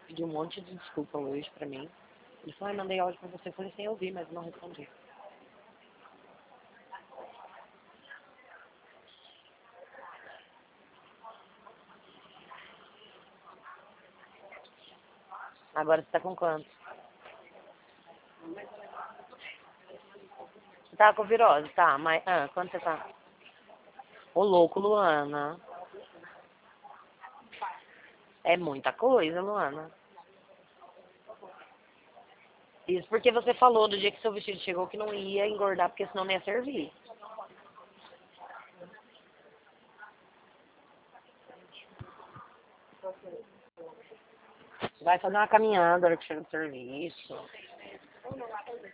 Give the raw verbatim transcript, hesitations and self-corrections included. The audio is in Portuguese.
pediu um monte de desculpa hoje pra mim. Ele falou, ai, mandei áudio pra você. Eu falei, sem ouvir, mas não respondi. Agora você tá com quanto? Você tá com virose? Tá, mas... Ah, quanto você tá? Ô, louco, Luana. É muita coisa, Luana. Isso porque você falou do dia que seu vestido chegou que não ia engordar, porque senão não ia servir. Vai fazer uma caminhada na hora que chega do serviço.